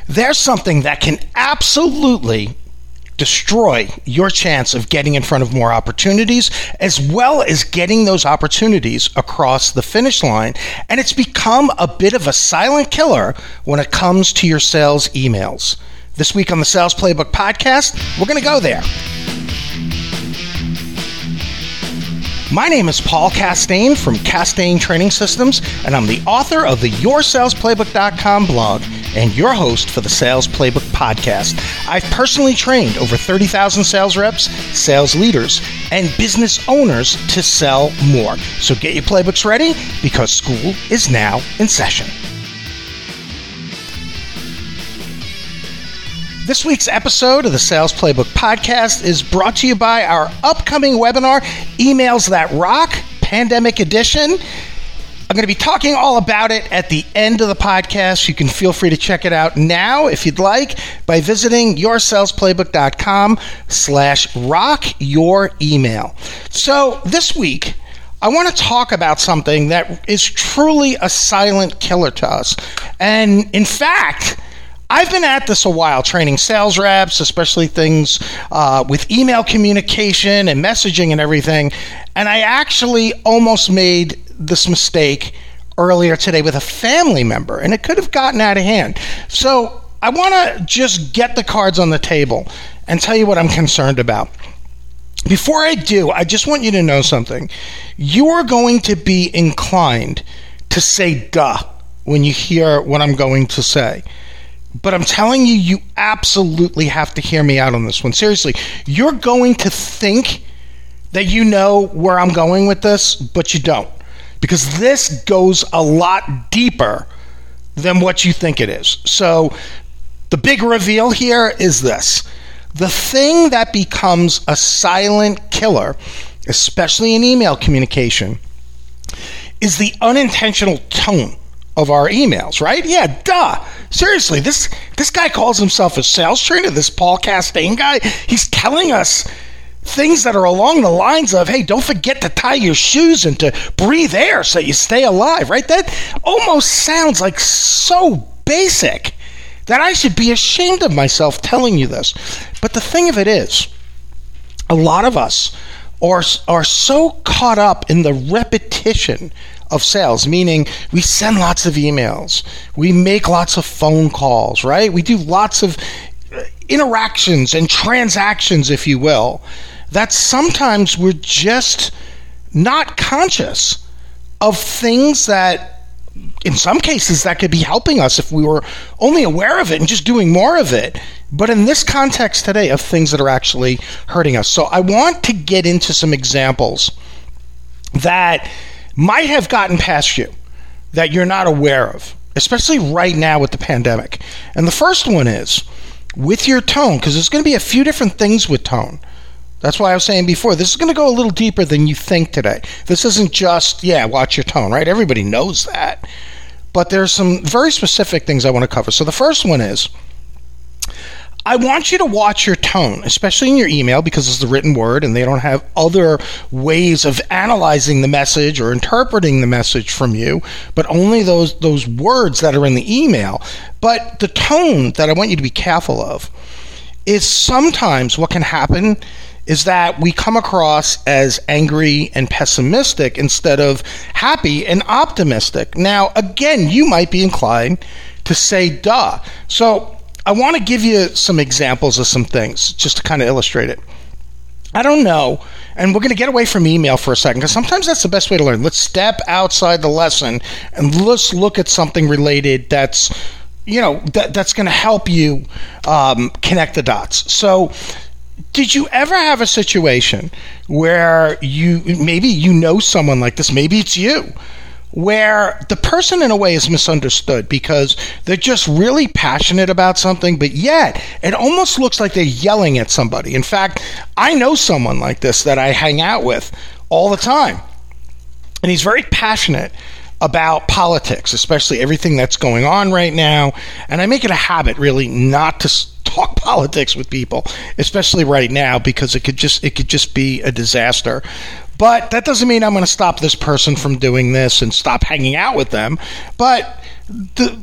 There's something that can absolutely destroy your chance of getting in front of more opportunities, as well as getting those opportunities across the finish line. And it's become a bit of a silent killer when it comes to your sales emails. This week on the Sales Playbook Podcast, we're going to go there. My name is Paul Castaigne from Castaigne Training Systems, and I'm the author of the YourSalesPlaybook.com blog and your host for the Sales Playbook Podcast. I've personally trained over 30,000 sales reps, sales leaders, and business owners to sell more. So get your playbooks ready because school is now in session. This week's episode of the Sales Playbook Podcast is brought to you by our upcoming webinar, Emails That Rock, Pandemic Edition. I'm going to be talking all about it at the end of the podcast. You can feel free to check it out now if you'd like by visiting yoursalesplaybook.com/rockyouremail. So this week, I want to talk about something that is truly a silent killer to us. And in fact, I've been at this a while, training sales reps, especially things with email communication and messaging and everything. And I actually almost made this mistake earlier today with a family member, and it could have gotten out of hand. So I want to just get the cards on the table and tell you what I'm concerned about. Before I do, I just want you to know something. You are going to be inclined to say duh when you hear what I'm going to say. But I'm telling you, you absolutely have to hear me out on this one. Seriously, you're going to think that you know where I'm going with this, but you don't. Because this goes a lot deeper than what you think it is. So the big reveal here is this. The thing that becomes a silent killer, especially in email communication, is the unintentional tone of our emails, right? Yeah, duh. Seriously, this guy calls himself a sales trainer, this Paul Castaigne guy. He's telling us things that are along the lines of, hey, don't forget to tie your shoes and to breathe air so you stay alive, right? That almost sounds like so basic that I should be ashamed of myself telling you this. But the thing of it is, a lot of us are so caught up in the repetition of sales, meaning we send lots of emails, we make lots of phone calls, right? We do lots of interactions and transactions, if you will, that sometimes we're just not conscious of things that, in some cases, that could be helping us if we were only aware of it and just doing more of it. But in this context today, of things that are actually hurting us. So I want to get into some examples that might have gotten past you that you're not aware of, especially right now with the pandemic. And the first one is with your tone, because there's going to be a few different things with tone. That's why I was saying before, this is going to go a little deeper than you think today. This isn't just, watch your tone, right? Everybody knows that. But there's some very specific things I want to cover. So the first one is, I want you to watch your tone, especially in your email, because it's the written word and they don't have other ways of analyzing the message or interpreting the message from you, but only those words that are in the email. But the tone that I want you to be careful of is sometimes what can happen is that we come across as angry and pessimistic instead of happy and optimistic. Now, again, you might be inclined to say duh. So I want to give you some examples of some things just to kind of illustrate it. I don't know, and we're going to get away from email for a second because sometimes that's the best way to learn. Let's step outside the lesson and let's look at something related that's going to help you connect the dots. So did you ever have a situation where maybe you know someone like this, maybe it's you, where the person in a way is misunderstood because they're just really passionate about something, but yet it almost looks like they're yelling at somebody. In fact, I know someone like this that I hang out with all the time, and he's very passionate about politics, especially everything that's going on right now, and I make it a habit really not to talk politics with people, especially right now, because it could just be a disaster. But that doesn't mean I'm going to stop this person from doing this and stop hanging out with them. But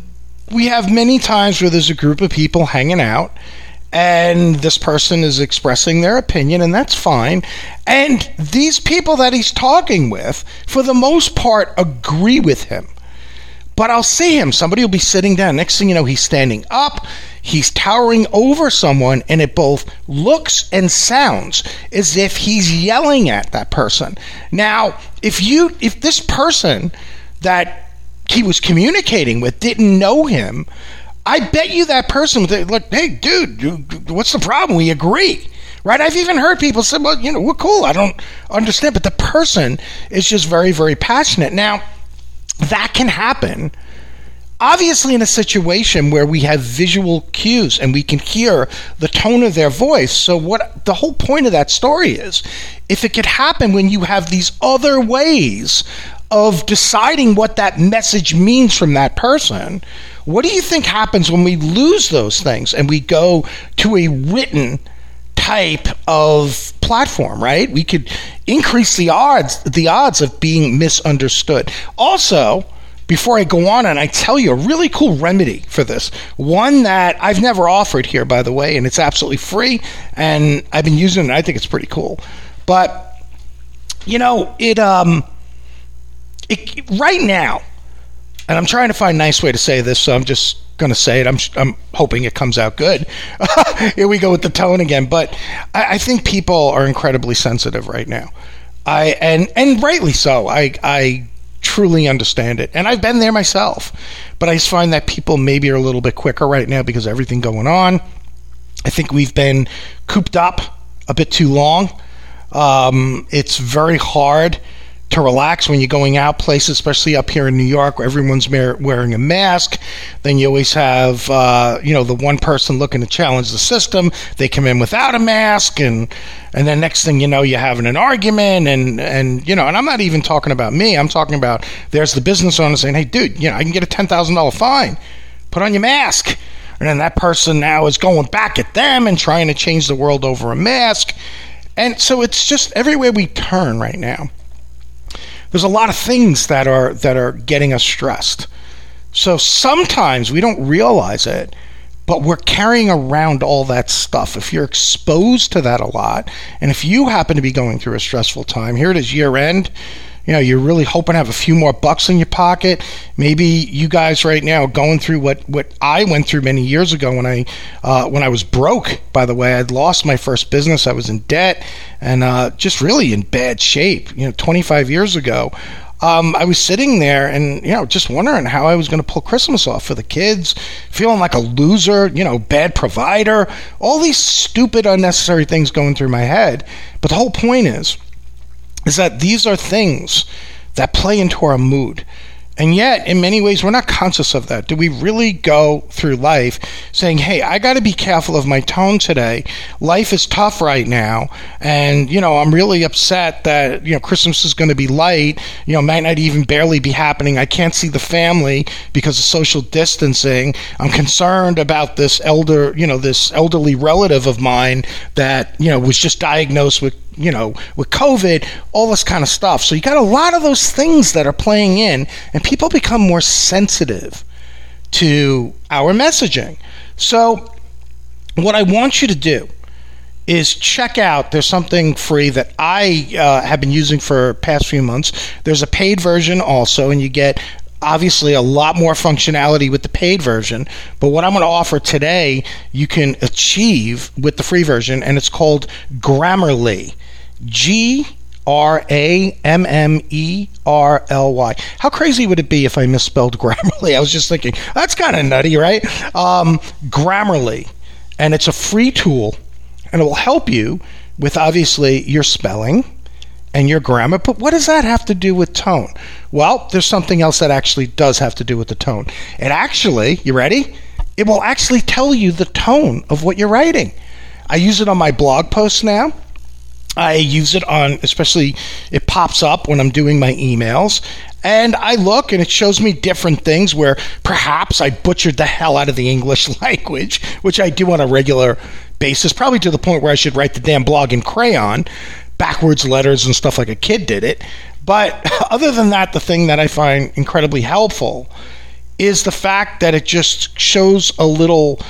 we have many times where there's a group of people hanging out and this person is expressing their opinion, and that's fine. And these people that he's talking with, for the most part, agree with him. But I'll see him. Somebody will be sitting down. Next thing you know, he's standing up. He's towering over someone, and it both looks and sounds as if he's yelling at that person. Now, if this person that he was communicating with didn't know him, I bet you that person would look, hey, dude, what's the problem? We agree. Right? I've even heard people say, well, we're cool. I don't understand. But the person is just very, very passionate. Now, that can happen, obviously, in a situation where we have visual cues and we can hear the tone of their voice. So what the whole point of that story is, if it could happen when you have these other ways of deciding what that message means from that person, what do you think happens when we lose those things and we go to a written type of platform, right? We could increase the odds of being misunderstood. Also, before I go on and I tell you a really cool remedy for this, one that I've never offered here, by the way, and it's absolutely free, and I've been using it, and I think it's pretty cool. But, it right now, and I'm trying to find a nice way to say this, so I'm just going to say it. I'm hoping it comes out good. Here we go with the tone again. But I think people are incredibly sensitive right now. And rightly so. I truly understand it. And I've been there myself. But I just find that people maybe are a little bit quicker right now because of everything going on. I think we've been cooped up a bit too long. It's very hard to relax when you're going out places, especially up here in New York where everyone's wearing a mask. Then you always have, the one person looking to challenge the system. They come in without a mask, and then next thing you know, you're having an argument, and I'm not even talking about me. I'm talking about there's the business owner saying, hey, dude, I can get a $10,000 fine. Put on your mask. And then that person now is going back at them and trying to change the world over a mask. And so it's just everywhere we turn right now. There's a lot of things that are getting us stressed. So sometimes we don't realize it, but we're carrying around all that stuff. If you're exposed to that a lot, and if you happen to be going through a stressful time, here it is year end, you're really hoping to have a few more bucks in your pocket. Maybe you guys right now are going through what I went through many years ago when I was broke. By the way, I'd lost my first business. I was in debt and just really in bad shape. 25 years ago, I was sitting there and just wondering how I was going to pull Christmas off for the kids, feeling like a loser, bad provider, all these stupid, unnecessary things going through my head. But the whole point is that these are things that play into our mood. And yet, in many ways, we're not conscious of that. Do we really go through life saying, hey, I got to be careful of my tone today. Life is tough right now. And, I'm really upset that, Christmas is going to be light. Might not even barely be happening. I can't see the family because of social distancing. I'm concerned about this elderly relative of mine that, was just diagnosed with COVID, all this kind of stuff. So you got a lot of those things that are playing in, and people become more sensitive to our messaging. So what I want you to do is check out, there's something free that I have been using for past few months. There's a paid version also, and you get obviously a lot more functionality with the paid version, but what I'm going to offer today you can achieve with the free version, and it's called Grammarly. Grammerly. How crazy would it be if I misspelled Grammarly? I was just thinking, that's kind of nutty, right? Grammarly. And it's a free tool, and it will help you with, obviously, your spelling and your grammar. But what does that have to do with tone? Well, there's something else that actually does have to do with the tone. It actually, you ready? It will actually tell you the tone of what you're writing. I use it on my blog posts now. I use it on, especially, it pops up when I'm doing my emails, and I look and it shows me different things where perhaps I butchered the hell out of the English language, which I do on a regular basis, probably to the point where I should write the damn blog in crayon, backwards letters and stuff like a kid did it. But other than that, the thing that I find incredibly helpful is the fact that it just shows a little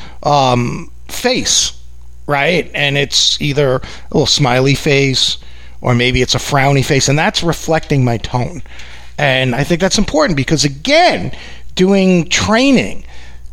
face, right? And it's either a little smiley face or maybe it's a frowny face, and that's reflecting my tone. And I think that's important because, again, doing training,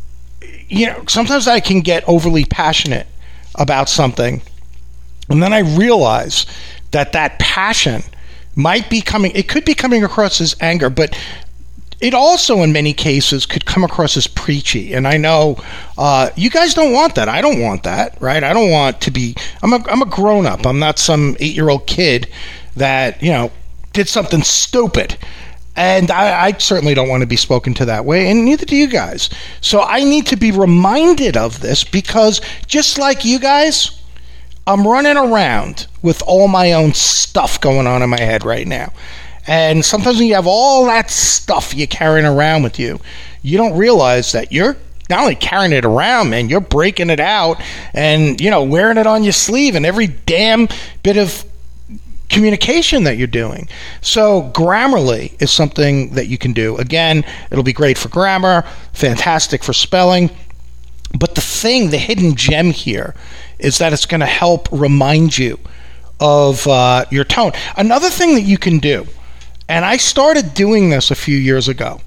sometimes I can get overly passionate about something, and then I realize that passion might be it could be coming across as anger, but it also in many cases could come across as preachy. And I know you guys don't want that. I don't want that, right? I don't want to be, I'm a grown-up. I'm not some 8-year-old kid that, did something stupid. And I certainly don't want to be spoken to that way, and neither do you guys. So I need to be reminded of this because just like you guys, I'm running around with all my own stuff going on in my head right now. And sometimes when you have all that stuff you're carrying around with you, you don't realize that you're not only carrying it around, man, you're breaking it out and, wearing it on your sleeve and every damn bit of communication that you're doing. So Grammarly is something that you can do. Again, it'll be great for grammar, fantastic for spelling. But the hidden gem here is that it's going to help remind you of your tone. Another thing that you can do, and I started doing this a few years ago,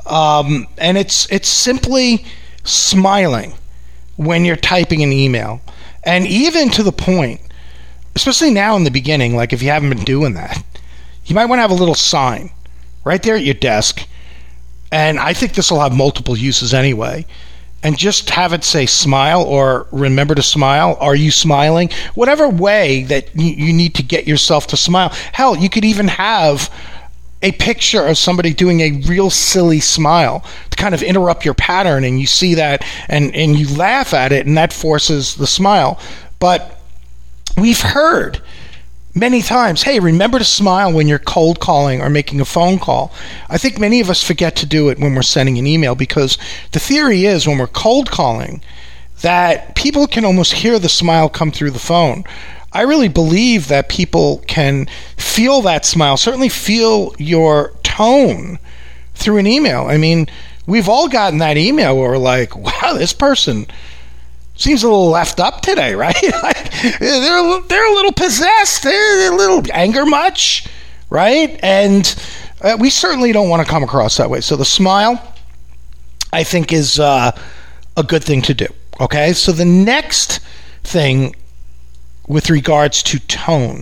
and it's simply smiling when you're typing an email. And even to the point, especially now in the beginning, like if you haven't been doing that, you might want to have a little sign right there at your desk. And I think this will have multiple uses anyway. And just have it say smile or remember to smile. Are you smiling? Whatever way that you need to get yourself to smile. Hell, you could even have a picture of somebody doing a real silly smile to kind of interrupt your pattern, and you see that and you laugh at it, and that forces the smile. But we've heard many times, hey, remember to smile when you're cold calling or making a phone call. I think many of us forget to do it when we're sending an email because the theory is when we're cold calling that people can almost hear the smile come through the phone. I really believe that people can feel that smile, certainly feel your tone through an email. I mean, we've all gotten that email where we're like, wow, this person seems a little left up today, right? Like, they're a little possessed. They're a little anger much, right? And we certainly don't want to come across that way. So the smile, I think, is a good thing to do. Okay? So the next thing with regards to tone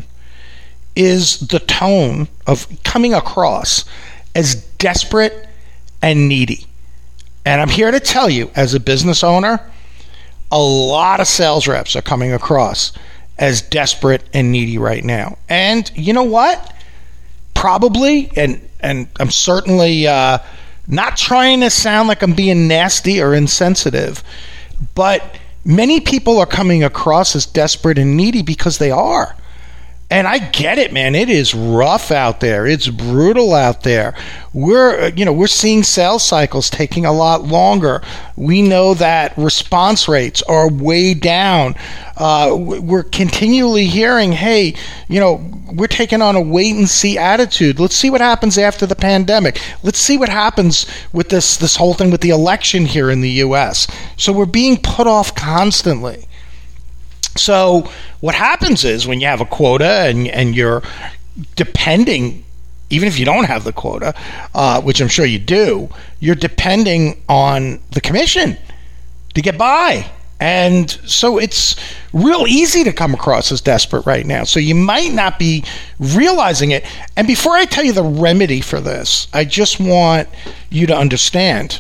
is the tone of coming across as desperate and needy. And I'm here to tell you, as a business owner, a lot of sales reps are coming across as desperate and needy right now. And you know what? Probably, and I'm certainly not trying to sound like I'm being nasty or insensitive, but many people are coming across as desperate and needy because they are. And I get it, man. It is rough out there. It's brutal out there. We're seeing sales cycles taking a lot longer. We know that response rates are way down. We're continually hearing, hey, we're taking on a wait and see attitude. Let's see what happens after the pandemic. Let's see what happens with this whole thing with the election here in the U.S. So we're being put off constantly. So what happens is when you have a quota and you're depending, even if you don't have the quota, which I'm sure you do, you're depending on the commission to get by. And so it's real easy to come across as desperate right now. So you might not be realizing it. And before I tell you the remedy for this, I just want you to understand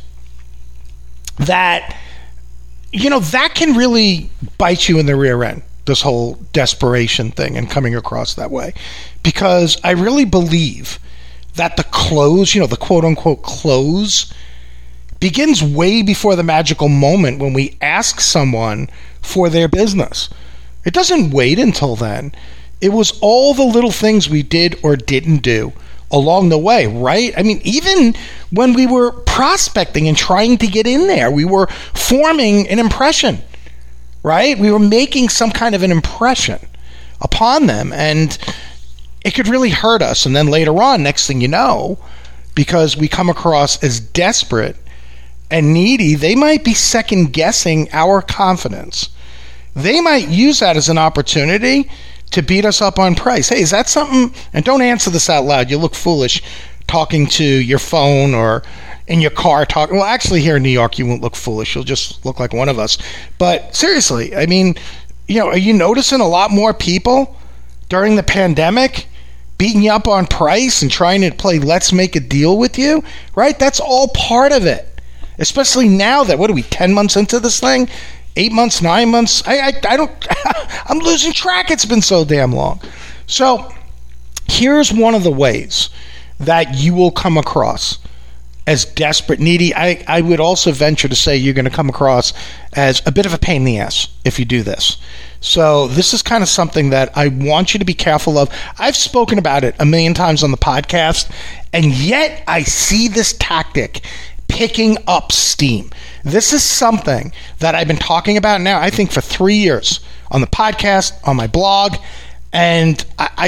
that that can really bite you in the rear end, this whole desperation thing and coming across that way. Because I really believe that the close, the quote-unquote close, begins way before the magical moment when we ask someone for their business. It doesn't wait until then. It was all the little things we did or didn't do along the way, right? I mean, even when we were prospecting and trying to get in there, we were forming an impression, right? We were making some kind of an impression upon them, and it could really hurt us. And then later on, next thing you know, because we come across as desperate and needy, they might be second guessing our confidence. They might use that as an opportunity to beat us up on price. Hey, is that something? And don't answer this out loud. You look foolish talking to your phone or in your car talking. Well, actually, here in New York, you won't look foolish. You'll just look like one of us. But seriously, I mean, are you noticing a lot more people during the pandemic beating you up on price and trying to play let's make a deal with you, right? That's all part of it. Especially now that, what are we, 10 months into this thing? 8 months, 9 months? I don't, I'm losing track. It's been so damn long. So here's one of the ways that you will come across as desperate, needy. I would also venture to say you're going to come across as a bit of a pain in the ass if you do this. So this is kind of something that I want you to be careful of. I've spoken about it a million times on the podcast, and yet I see this tactic picking up steam. This is something that I've been talking about now, I think, for 3 years on the podcast, on my blog, and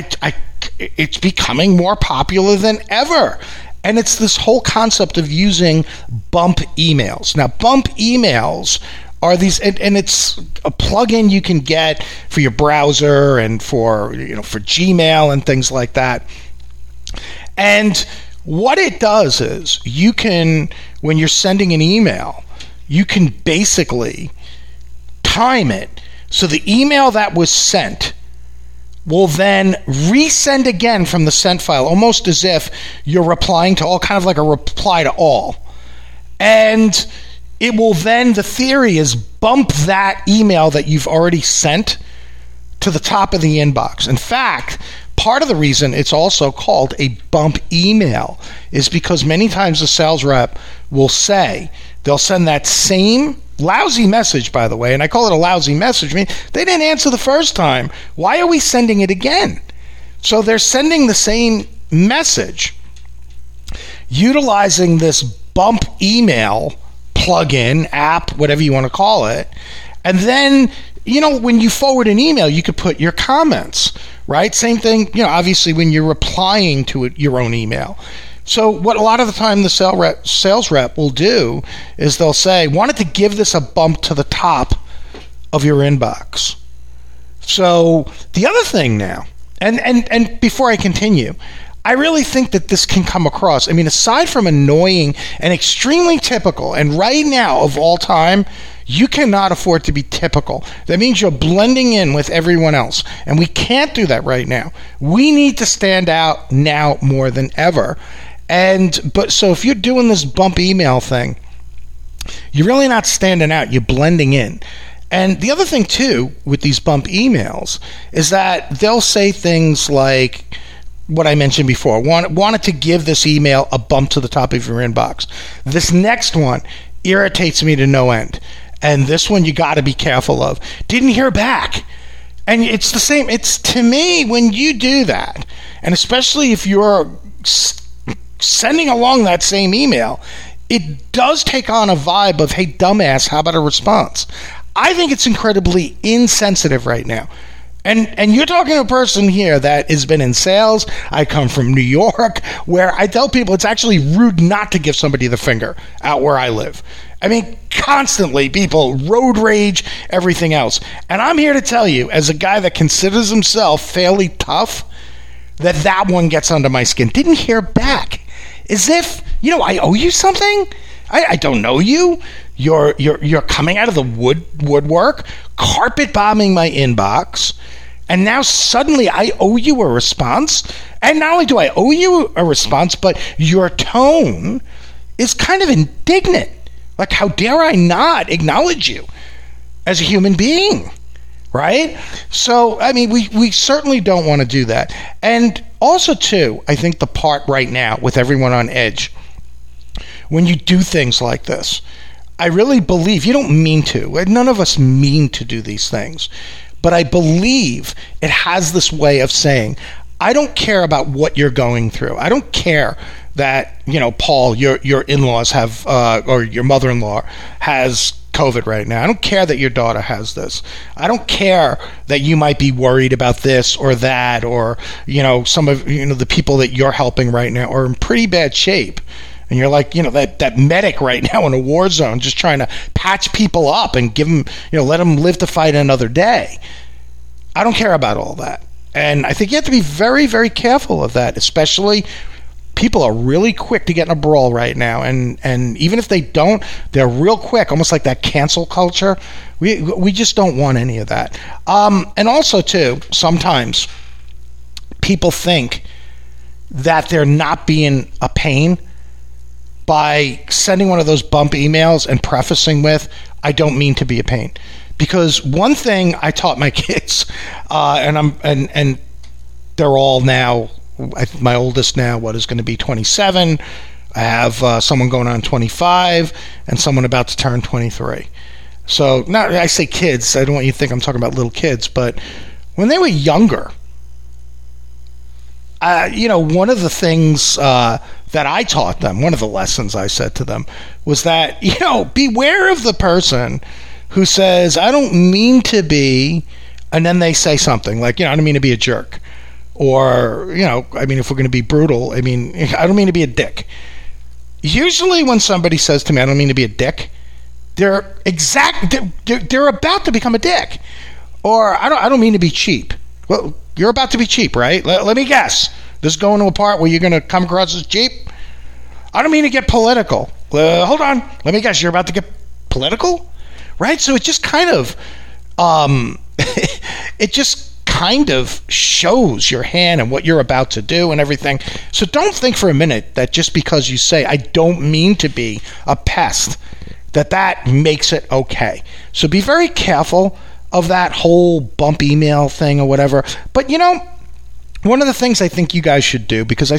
it's becoming more popular than ever. And it's this whole concept of using bump emails. Now, bump emails are these, and it's a plugin you can get for your browser and for Gmail and things like that. And what it does is you can, when you're sending an email, you can basically time it so the email that was sent will then resend again from the sent file, almost as if you're replying to all, kind of like a reply to all. And it will then, the theory is, bump that email that you've already sent to the top of the inbox. In fact, part of the reason it's also called a bump email is because many times the sales rep will say, they'll send that same lousy message, by the way, and I call it a lousy message. I mean, they didn't answer the first time. Why are we sending it again? So they're sending the same message utilizing this bump email plugin, app, whatever you want to call it. And then, when you forward an email, you could put your comments, right? Same thing, obviously when you're replying to your own email. So what a lot of the time the sales rep will do is they'll say, wanted to give this a bump to the top of your inbox. So the other thing now, and before I continue, I really think that this can come across. I mean, aside from annoying and extremely typical, and right now of all time, you cannot afford to be typical. That means you're blending in with everyone else. And we can't do that right now. We need to stand out now more than ever. So if you're doing this bump email thing, you're really not standing out. You're blending in. And the other thing, too, with these bump emails is that they'll say things like what I mentioned before. Wanted to give this email a bump to the top of your inbox. This next one irritates me to no end. And this one you got to be careful of. Didn't hear back. And it's the same. It's, to me, when you do that, and especially if you're sending along that same email, it does take on a vibe of, hey, dumbass, how about a response? I think it's incredibly insensitive right now. And you're talking to a person here that has been in sales. I come from New York, where I tell people it's actually rude not to give somebody the finger out where I live. I mean, constantly people road rage, everything else. And I'm here to tell you, as a guy that considers himself fairly tough, that one gets under my skin. Didn't hear back. As if, I owe you something? I don't know you. You're coming out of the woodwork, carpet bombing my inbox, and now suddenly I owe you a response. And not only do I owe you a response, but your tone is kind of indignant. Like, how dare I not acknowledge you as a human being, right? So, I mean, we certainly don't want to do that. And also, too, I think the part right now with everyone on edge, when you do things like this, I really believe, you don't mean to, none of us mean to do these things, but I believe it has this way of saying, I don't care about what you're going through. I don't care that, Paul, your in-laws have, or your mother-in-law has COVID right now. I don't care that your daughter has this. I don't care that you might be worried about this or that, or, some of, the people that you're helping right now are in pretty bad shape. and you're like, that medic right now in a war zone, just trying to patch people up and give them, let them live to fight another day. I don't care about all that. And I think you have to be very, very careful of that, especially people are really quick to get in a brawl right now. And even if they don't, they're real quick, almost like that cancel culture. We just don't want any of that. And also, too, sometimes people think that they're not being a pain by sending one of those bump emails and prefacing with, I don't mean to be a pain. Because one thing I taught my kids, and they're all now, my oldest now, is going to be 27. I have someone going on 25 and someone about to turn 23. So now I say kids, I don't want you to think I'm talking about little kids, but when they were younger, one of the things that I taught them, one of the lessons I said to them was that, beware of the person who says, I don't mean to be, and then they say something like, I don't mean to be a jerk. Or, if we're going to be brutal, I don't mean to be a dick. Usually when somebody says to me, I don't mean to be a dick, they're about to become a dick. Or, I don't mean to be cheap. Well, you're about to be cheap, right? Let me guess. This is going to a part where you're going to come across as cheap? I don't mean to get political. Hold on. Let me guess. You're about to get political? Right? So it just kind of, shows your hand and what you're about to do and everything. So don't think for a minute that just because you say, I don't mean to be a pest, that makes it okay. So be very careful of that whole bump email thing or whatever. But, one of the things I think you guys should do, because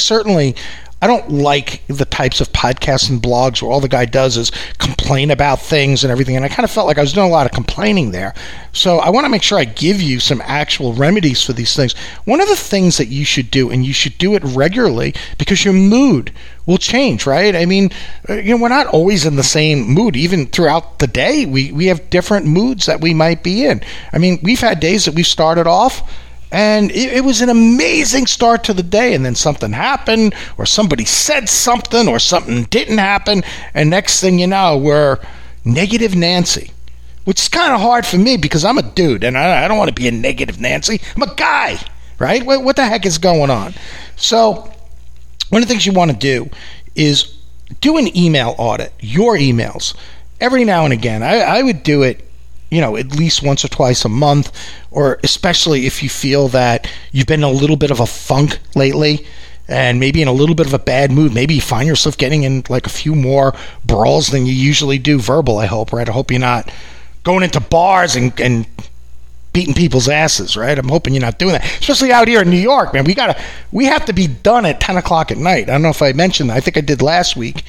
I don't like the types of podcasts and blogs where all the guy does is complain about things and everything. And I kind of felt like I was doing a lot of complaining there. So I want to make sure I give you some actual remedies for these things. One of the things that you should do, and you should do it regularly, because your mood will change, right? We're not always in the same mood. Even throughout the day, we have different moods that we might be in. We've had days that we've started off and it was an amazing start to the day, and then something happened, or somebody said something, or something didn't happen, and next thing you know, we're negative Nancy, which is kind of hard for me because I'm a dude, and I don't want to be a negative Nancy. I'm a guy, right? What the heck is going on? So one of the things you want to do is do an email audit, your emails, every now and again. I would do it at least once or twice a month, or especially if you feel that you've been in a little bit of a funk lately and maybe in a little bit of a bad mood. Maybe you find yourself getting in like a few more brawls than you usually do, verbal, I hope, right? I hope you're not going into bars and beating people's asses, right? I'm hoping you're not doing that, especially out here in New York, man. We have to be done at 10 o'clock at night. I don't know if I mentioned that. I think I did last week.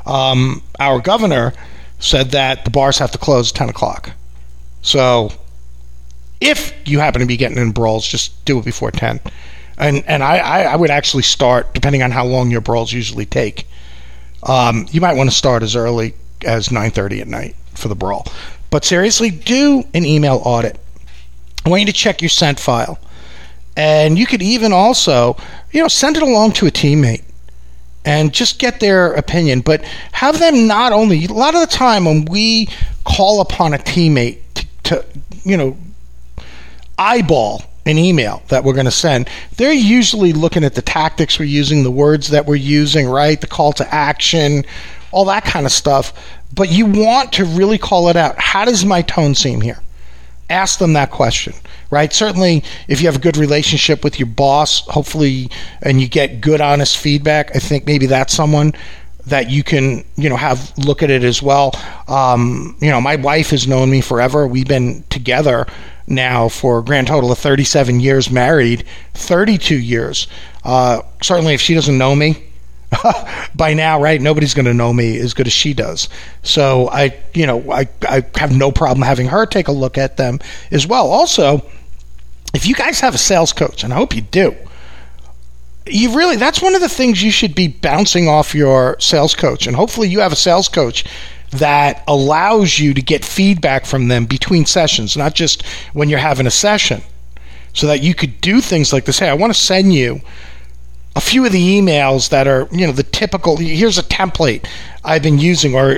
Our governor said that the bars have to close at 10 o'clock. So if you happen to be getting in brawls, just do it before 10. And I would actually start, depending on how long your brawls usually take. You might want to start as early as 9:30 at night for the brawl. But seriously, do an email audit. I want you to check your sent file. And you could even also, send it along to a teammate and just get their opinion. But have them not only, a lot of the time when we call upon a teammate to eyeball an email that we're going to send, they're usually looking at the tactics we're using, the words that we're using, right? The call to action, all that kind of stuff. But you want to really call it out. How does my tone seem here? Ask them that question, right? Certainly, if you have a good relationship with your boss, hopefully, and you get good, honest feedback, I think maybe that's someone that you can, have look at it as well. My wife has known me forever. We've been together now for a grand total of 37 years, married 32 years. Certainly, if she doesn't know me by now, right, nobody's going to know me as good as she does. So I have no problem having her take a look at them as well. Also, if you guys have a sales coach, and I hope you do, that's one of the things you should be bouncing off your sales coach. And hopefully you have a sales coach that allows you to get feedback from them between sessions, not just when you're having a session, so that you could do things like this. Hey, I want to send you a few of the emails that are, the typical, here's a template I've been using, or,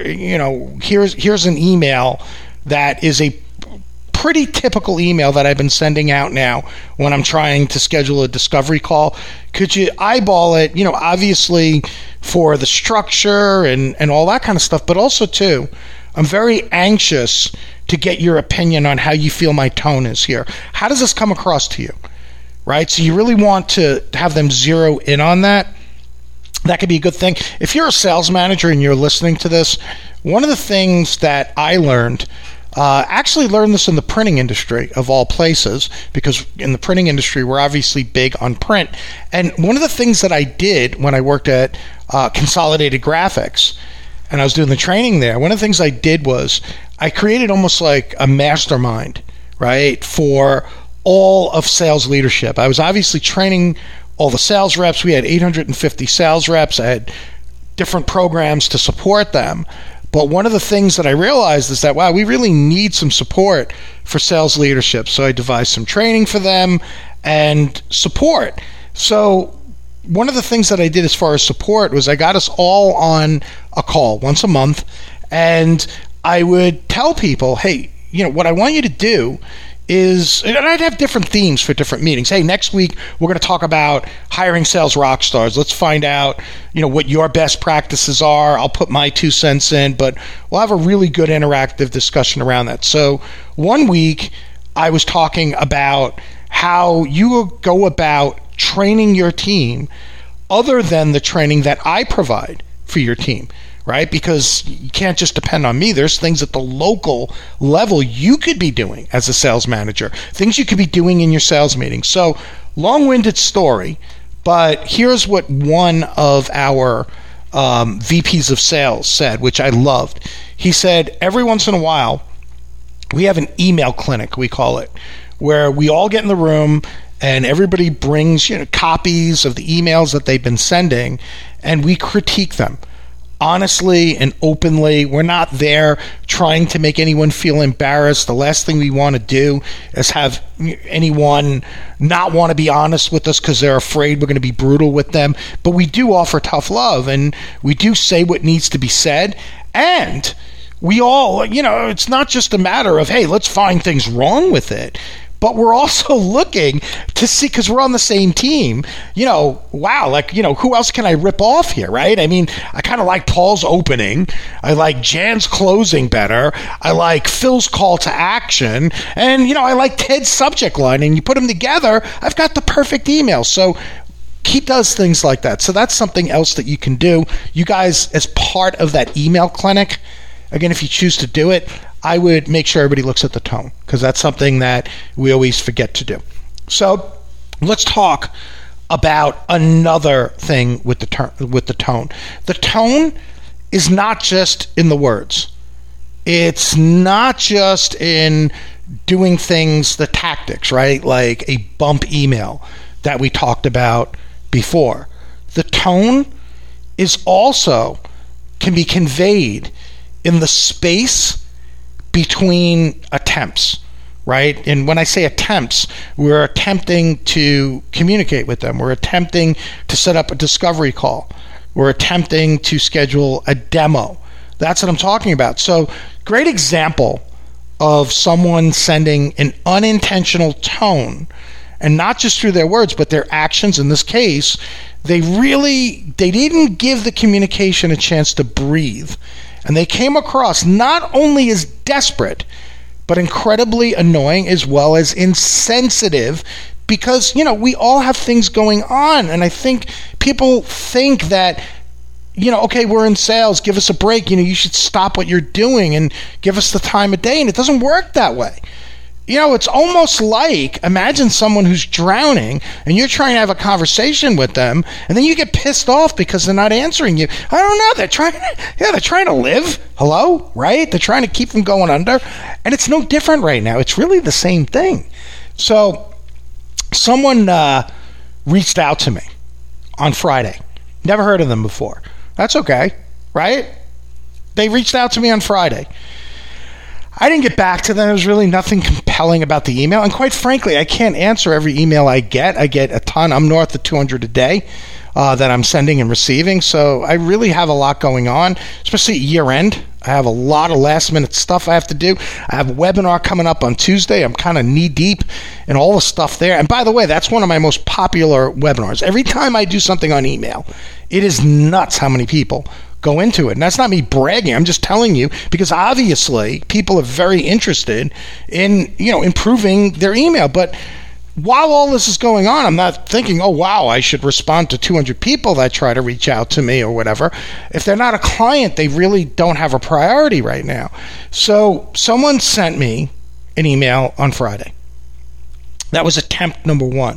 here's an email that is a pretty typical email that I've been sending out now when I'm trying to schedule a discovery call. Could you eyeball it, obviously for the structure and all that kind of stuff, but also too, I'm very anxious to get your opinion on how you feel my tone is here. How does this come across to you? Right? So you really want to have them zero in on that. That could be a good thing. If you're a sales manager and you're listening to this, one of the things that I learned, actually learned this in the printing industry of all places, because in the printing industry, we're obviously big on print. And one of the things that I did when I worked at Consolidated Graphics, and I was doing the training there, one of the things I did was I created almost like a mastermind, right, for all of sales leadership. I was obviously training all the sales reps. We had 850 sales reps. I had different programs to support them. But one of the things that I realized is that, wow, we really need some support for sales leadership. So I devised some training for them and support. So one of the things that I did as far as support was I got us all on a call once a month, and I would tell people, hey, what I want you to do is, and I'd have different themes for different meetings. Hey, next week we're going to talk about hiring sales rock stars. Let's find out, what your best practices are. I'll put my 2 cents in, but we'll have a really good interactive discussion around that. So one week I was talking about how you go about training your team other than the training that I provide for your team. Right? Because you can't just depend on me. There's things at the local level you could be doing as a sales manager, things you could be doing in your sales meetings. So, long-winded story, but here's what one of our VPs of sales said, which I loved. He said, every once in a while, we have an email clinic, we call it, where we all get in the room and everybody brings copies of the emails that they've been sending, and we critique them. Honestly and openly. We're not there trying to make anyone feel embarrassed. The last thing we want to do is have anyone not want to be honest with us because they're afraid we're going to be brutal with them. But we do offer tough love, and we do say what needs to be said. And we all, it's not just a matter of, hey, let's find things wrong with it. But we're also looking to see, because we're on the same team, wow, who else can I rip off here, right? I mean, I kind of like Paul's opening. I like Jan's closing better. I like Phil's call to action. And, I like Ted's subject line. And you put them together, I've got the perfect email. So he does things like that. So that's something else that you can do. You guys, as part of that email clinic, again, if you choose to do it, I would make sure everybody looks at the tone, because that's something that we always forget to do. So let's talk about another thing with the tone. The tone is not just in the words. It's not just in doing things, the tactics, right? Like a bump email that we talked about before. The tone is also can be conveyed in the space between attempts, right? And when I say attempts, we're attempting to communicate with them. We're attempting to set up a discovery call. We're attempting to schedule a demo. That's what I'm talking about. So, great example of someone sending an unintentional tone, and not just through their words, but their actions. In this case, they didn't give the communication a chance to breathe. And they came across not only as desperate, but incredibly annoying as well as insensitive, because, we all have things going on. And I think people think that, okay, we're in sales, give us a break. You should stop what you're doing and give us the time of day. And it doesn't work that way. It's almost like, imagine someone who's drowning and you're trying to have a conversation with them, and then you get pissed off because they're not answering you. I don't know. They're trying to live. Hello? Right? They're trying to keep them going under. And it's no different right now. It's really the same thing. So someone reached out to me on Friday. Never heard of them before. That's okay. Right? They reached out to me on Friday. I didn't get back to them. There was really nothing compelling about the email. And quite frankly, I can't answer every email I get. I get a ton. I'm north of 200 a day that I'm sending and receiving. So I really have a lot going on, especially at year end. I have a lot of last minute stuff I have to do. I have a webinar coming up on Tuesday. I'm kind of knee deep in all the stuff there. And by the way, that's one of my most popular webinars. Every time I do something on email, it is nuts how many people go into it. And that's not me bragging. I'm just telling you because obviously people are very interested in, improving their email. But while all this is going on, I'm not thinking, oh, wow, I should respond to 200 people that try to reach out to me or whatever. If they're not a client, they really don't have a priority right now. So someone sent me an email on Friday. That was attempt number 1.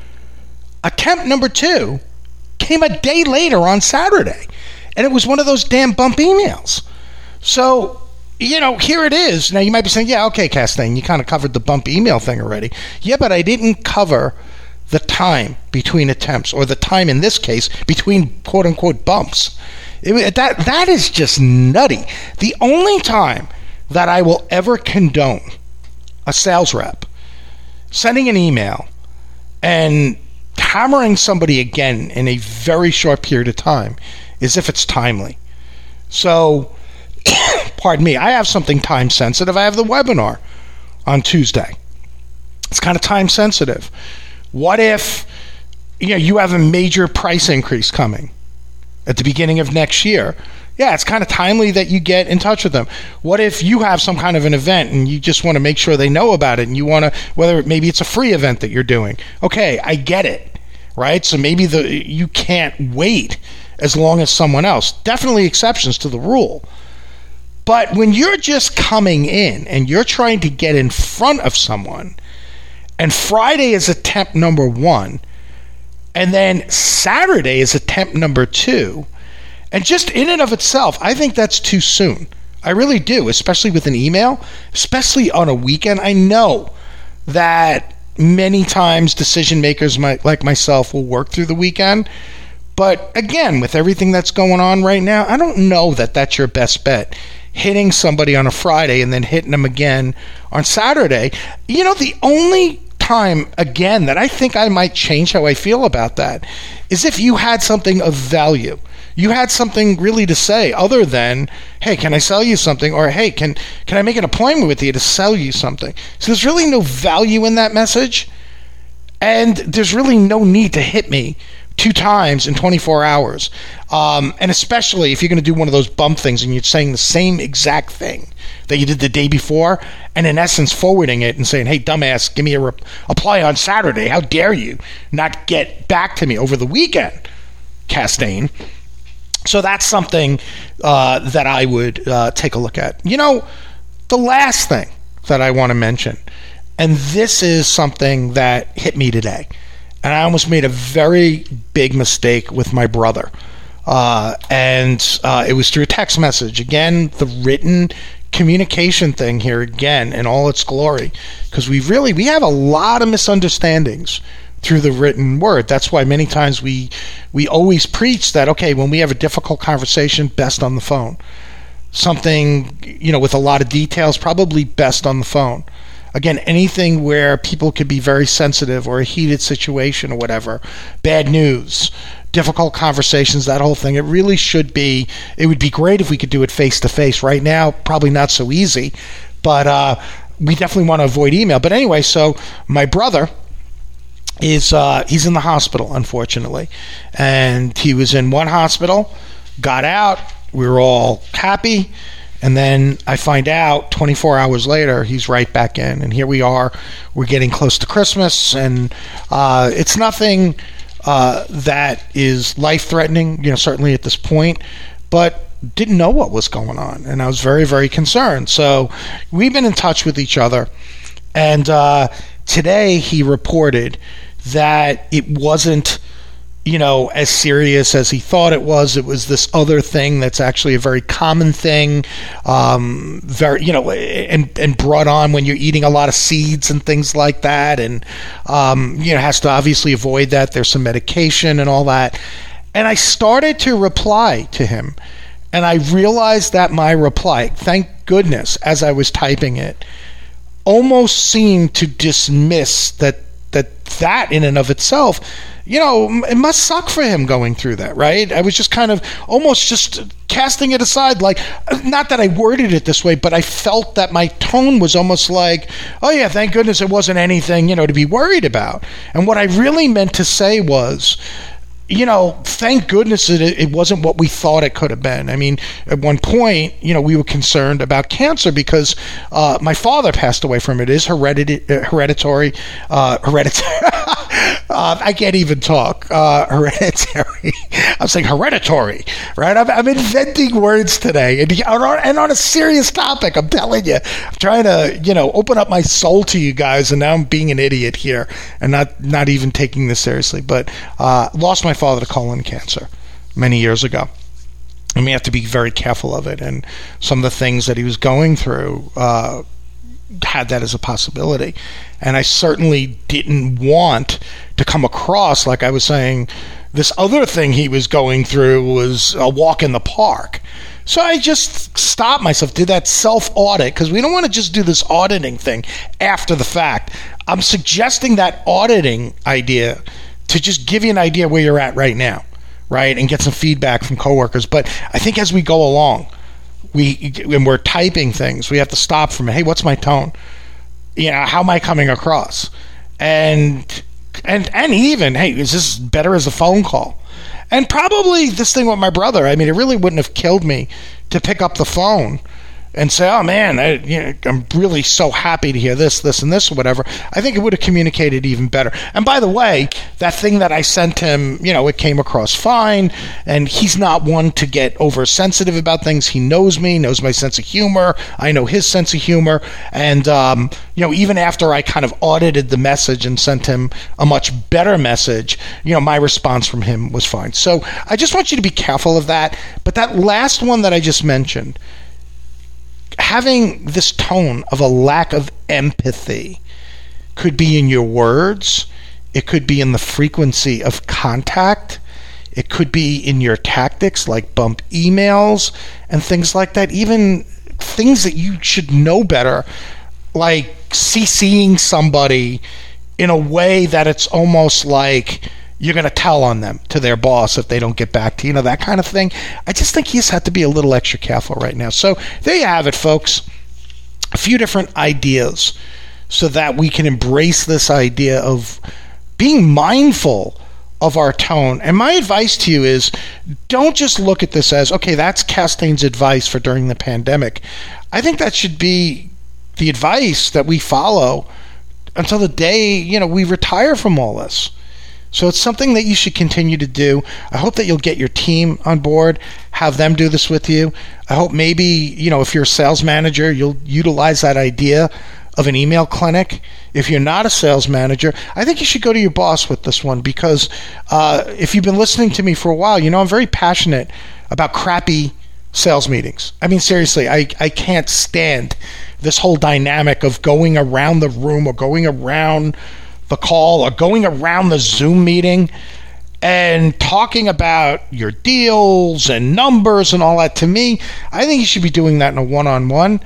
Attempt number 2 came a day later on Saturday. And it was one of those damn bump emails. So, here it is. Now, you might be saying, yeah, okay, Castaigne, you kind of covered the bump email thing already. Yeah, but I didn't cover the time between attempts, or the time in this case between quote-unquote bumps. That is just nutty. The only time that I will ever condone a sales rep sending an email and hammering somebody again in a very short period of time is if it's timely. So, pardon me, I have something time sensitive. I have the webinar on Tuesday. It's kind of time sensitive. What if you have a major price increase coming at the beginning of next year? Yeah, it's kind of timely that you get in touch with them. What if you have some kind of an event and you just want to make sure they know about it, and you want to, maybe it's a free event that you're doing. Okay, I get it, right? So maybe you can't wait as long as someone else. Definitely exceptions to the rule. But when you're just coming in and you're trying to get in front of someone, and Friday is attempt number 1, and then Saturday is attempt number 2, and just in and of itself, I think that's too soon. I really do, especially with an email, especially on a weekend. I know that many times decision makers like myself will work through the weekend. But again, with everything that's going on right now, I don't know that that's your best bet. Hitting somebody on a Friday and then hitting them again on Saturday. The only time, again, that I think I might change how I feel about that is if you had something of value. You had something really to say other than, hey, can I sell you something? Or, hey, can I make an appointment with you to sell you something? So there's really no value in that message. And there's really no need to hit me 2 times in 24 hours. And especially if you're going to do one of those bump things and you're saying the same exact thing that you did the day before, and in essence forwarding it and saying, hey, dumbass, give me a reply on Saturday. How dare you not get back to me over the weekend, Castaigne? So that's something that I would take a look at. The last thing that I want to mention, and this is something that hit me today, and I almost made a very big mistake with my brother. And it was through a text message. Again, the written communication thing here again in all its glory. Because we have a lot of misunderstandings through the written word. That's why many times we always preach that, okay, when we have a difficult conversation, best on the phone. Something, with a lot of details, probably best on the phone. Again, anything where people could be very sensitive or a heated situation or whatever, bad news, difficult conversations, that whole thing, it would be great if we could do it face-to-face. Right now, probably not so easy, but we definitely want to avoid email. But anyway, so my brother he's in the hospital, unfortunately. And he was in one hospital, got out, we were all happy. And then I find out 24 hours later, he's right back in. And here we are. We're getting close to Christmas. And it's nothing that is life-threatening, certainly at this point. But didn't know what was going on. And I was very, very concerned. So we've been in touch with each other. And today he reported that it wasn't as serious as he thought it was. It was this other thing that's actually a very common thing, very, and brought on when you're eating a lot of seeds and things like that. And, has to obviously avoid that. There's some medication and all that. And I started to reply to him. And I realized that my reply, thank goodness, as I was typing it, almost seemed to dismiss that in and of itself it must suck for him going through that, right? I was just kind of almost just casting it aside, like, not that I worded it this way, but I felt that my tone was almost like, oh yeah, thank goodness it wasn't anything, to be worried about. And what I really meant to say was, thank goodness it wasn't what we thought it could have been. I mean, at one point, we were concerned about cancer because my father passed away from it. It is hereditary. I can't even talk. Hereditary. I'm saying hereditary, right? I'm inventing words today. And on a serious topic, I'm telling you. I'm trying to, open up my soul to you guys, and now I'm being an idiot here and not even taking this seriously. But lost my father to colon cancer many years ago. And we have to be very careful of it. And some of the things that he was going through had that as a possibility. And I certainly didn't want to come across like I was saying this other thing he was going through was a walk in the park. So I just stopped myself, did that self-audit, because we don't want to just do this auditing thing after the fact. I'm suggesting that auditing idea to just give you an idea where you're at right now, right, and get some feedback from coworkers. But I think as we go along, when we're typing things, we have to stop from, hey, what's my tone? How am I coming across? And even, hey, is this better as a phone call? And probably this thing with my brother, I mean, it really wouldn't have killed me to pick up the phone and say, oh man, I'm really so happy to hear this, and this, or whatever. I think it would have communicated even better. And by the way, that thing that I sent him, it came across fine, and he's not one to get oversensitive about things. He knows me, knows my sense of humor. I know his sense of humor. And, even after I kind of audited the message and sent him a much better message, my response from him was fine. So I just want you to be careful of that. But that last one that I just mentioned, having this tone of a lack of empathy could be in your words, it could be in the frequency of contact, it could be in your tactics like bump emails and things like that, even things that you should know better, like CCing somebody in a way that it's almost like you're going to tell on them to their boss if they don't get back to you, that kind of thing. I just think he just had to be a little extra careful right now. So there you have it, folks. A few different ideas so that we can embrace this idea of being mindful of our tone. And my advice to you is, don't just look at this as, okay, that's Castaigne's advice for during the pandemic. I think that should be the advice that we follow until the day, we retire from all this. So it's something that you should continue to do. I hope that you'll get your team on board, have them do this with you. I hope maybe, if you're a sales manager, you'll utilize that idea of an email clinic. If you're not a sales manager, I think you should go to your boss with this one, because if you've been listening to me for a while, I'm very passionate about crappy sales meetings. I mean, seriously, I can't stand this whole dynamic of going around the room or going around the call or going around the Zoom meeting and talking about your deals and numbers and all that. To me, I think you should be doing that in a one-on-one.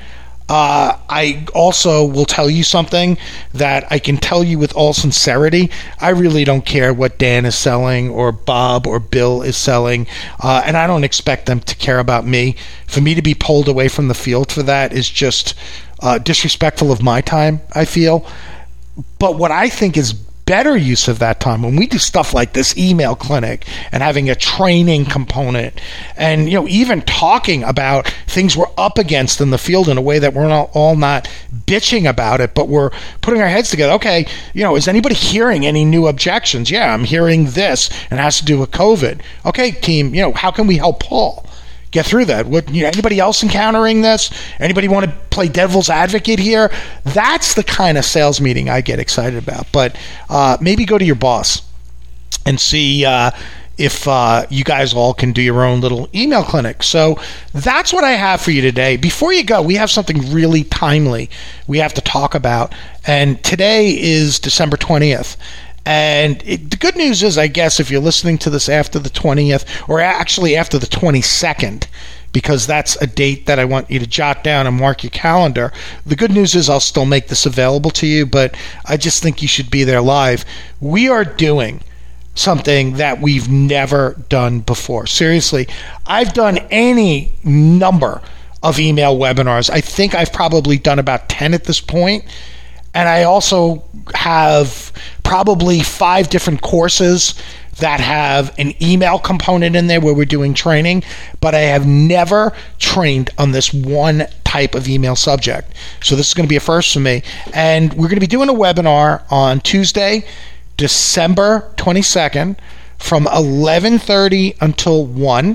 I also will tell you something that I can tell you with all sincerity. I really don't care what Dan is selling or Bob or Bill is selling, and I don't expect them to care about me. For me to be pulled away from the field for that is just disrespectful of my time, I feel. But what I think is better use of that time, when we do stuff like this email clinic and having a training component and even talking about things we're up against in the field in a way that we're all not bitching about it, but we're putting our heads together. Okay, is anybody hearing any new objections? Yeah, I'm hearing this, and it has to do with COVID. Okay, team, how can we help Paul get through that? Anybody else encountering this? Anybody want to play devil's advocate here? That's the kind of sales meeting I get excited about. But maybe go to your boss and see if you guys all can do your own little email clinic. So that's what I have for you today. Before you go, we have something really timely we have to talk about. And today is December 20th. And the good news is, I guess, if you're listening to this after the 20th, or actually after the 22nd, because that's a date that I want you to jot down and mark your calendar, the good news is I'll still make this available to you, but I just think you should be there live. We are doing something that we've never done before. Seriously, I've done any number of email webinars. I think I've probably done about 10 at this point. And I also have probably 5 different courses that have an email component in there where we're doing training, but I have never trained on this one type of email subject. So this is going to be a first for me. And we're going to be doing a webinar on Tuesday, December 22nd from 11:30 until 1.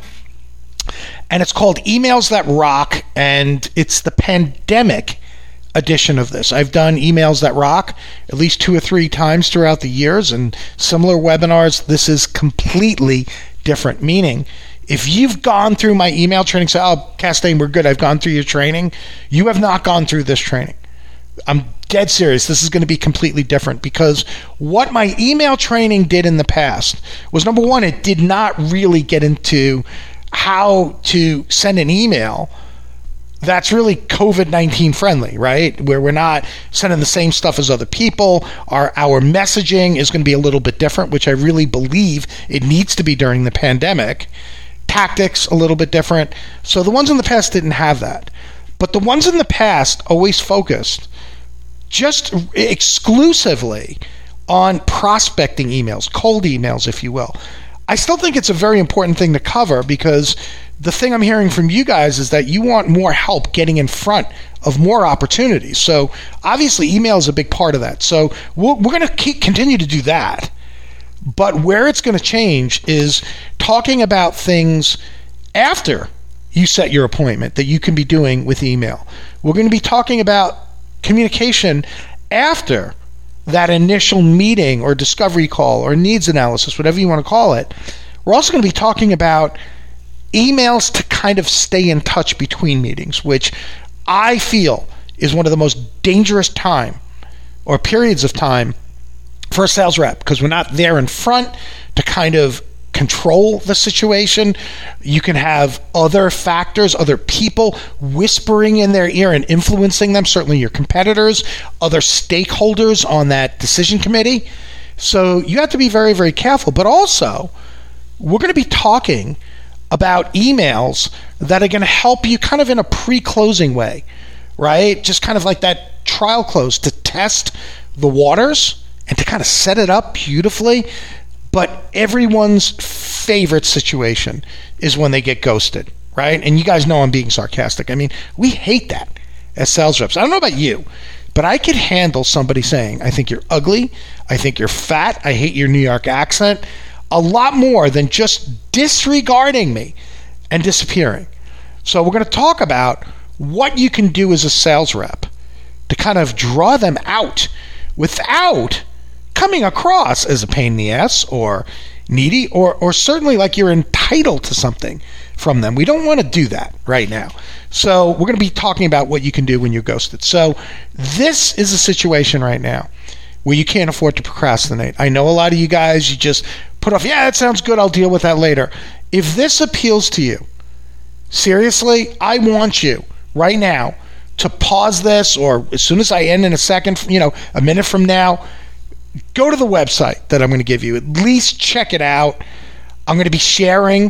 And it's called Emails That Rock, and it's the pandemic edition of this. I've done Emails That Rock at least 2 or 3 times throughout the years and similar webinars. This is completely different, meaning if you've gone through my email training, say, oh, Castaigne, we're good, I've gone through your training, you have not gone through this training. I'm dead serious. This is going to be completely different because what my email training did in the past was, number one, it did not really get into how to send an email that's really COVID-19 friendly, right? Where we're not sending the same stuff as other people. Our messaging is going to be a little bit different, which I really believe it needs to be during the pandemic. Tactics, a little bit different. So the ones in the past didn't have that. But the ones in the past always focused just exclusively on prospecting emails, cold emails, if you will. I still think it's a very important thing to cover because the thing I'm hearing from you guys is that you want more help getting in front of more opportunities. So obviously email is a big part of that. So we're going to continue to do that. But where it's going to change is talking about things after you set your appointment that you can be doing with email. We're going to be talking about communication after that initial meeting or discovery call or needs analysis, whatever you want to call it. We're also going to be talking about emails to kind of stay in touch between meetings, which I feel is one of the most dangerous time or periods of time for a sales rep because we're not there in front to kind of control the situation. You can have other factors, other people whispering in their ear and influencing them, certainly your competitors, other stakeholders on that decision committee. So you have to be very, very careful. But also, we're going to be talking about emails that are going to help you kind of in a pre-closing way, right? Just kind of like that trial close to test the waters and to kind of set it up beautifully. But everyone's favorite situation is when they get ghosted, right? And you guys know I'm being sarcastic. I mean, we hate that as sales reps. I don't know about you, but I could handle somebody saying, I think you're ugly, I think you're fat, I hate your New York accent, a lot more than just disregarding me and disappearing. So we're going to talk about what you can do as a sales rep to kind of draw them out without coming across as a pain in the ass or needy or certainly like you're entitled to something from them. We don't want to do that right now. So we're going to be talking about what you can do when you're ghosted. So this is a situation right now where you can't afford to procrastinate. I know a lot of you guys, you just put off, yeah, that sounds good, I'll deal with that later. If this appeals to you, seriously, I want you right now to pause this, or as soon as I end in a second, a minute from now, go to the website that I'm going to give you. At least check it out. I'm going to be sharing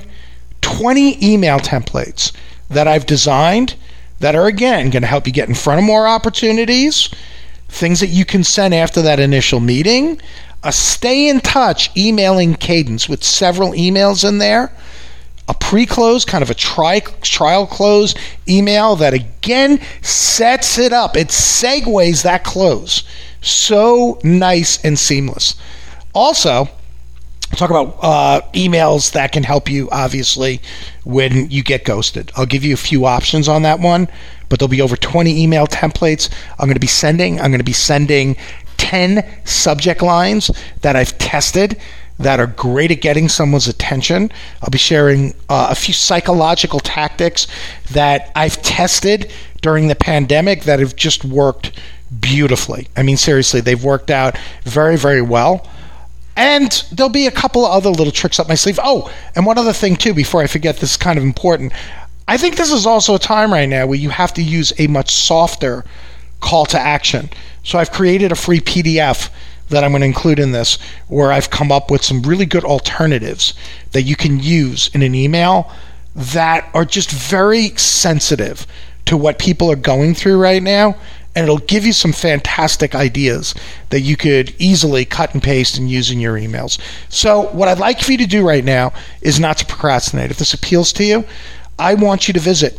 20 email templates that I've designed that are, again, going to help you get in front of more opportunities, things that you can send after that initial meeting, a stay in touch emailing cadence with several emails in there, a pre-close, kind of a trial close email that, again, sets it up. It segues that close. So nice and seamless. Also, talk about emails that can help you, obviously, when you get ghosted. I'll give you a few options on that one, but there'll be over 20 email templates I'm going to be sending. I'm going to be sending 10 subject lines that I've tested that are great at getting someone's attention. I'll be sharing a few psychological tactics that I've tested during the pandemic that have just worked beautifully. I mean, seriously, they've worked out very, very well. And there'll be a couple of other little tricks up my sleeve. Oh, and one other thing too, before I forget, this is kind of important. I think this is also a time right now where you have to use a much softer call to action. So I've created a free PDF that I'm going to include in this, where I've come up with some really good alternatives that you can use in an email that are just very sensitive to what people are going through right now, and it'll give you some fantastic ideas that you could easily cut and paste and use in your emails. So what I'd like for you to do right now is not to procrastinate. If this appeals to you, I want you to visit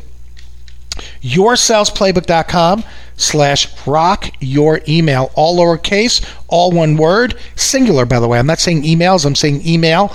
yoursalesplaybook.com/rockyouremail, all lowercase, all one word, singular, by the way. I'm not saying emails, I'm saying email.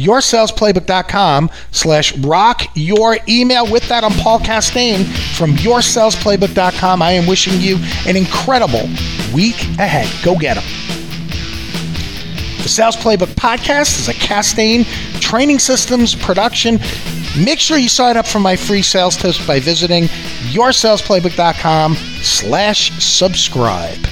yoursalesplaybook.com/rockyouremail. With that, I'm Paul Castaigne from yoursalesplaybook.com. I am wishing you an incredible week ahead. Go get them. The Sales Playbook Podcast is a Castaigne Training Systems production. Make sure you sign up for my free sales tips by visiting yoursalesplaybook.com/subscribe.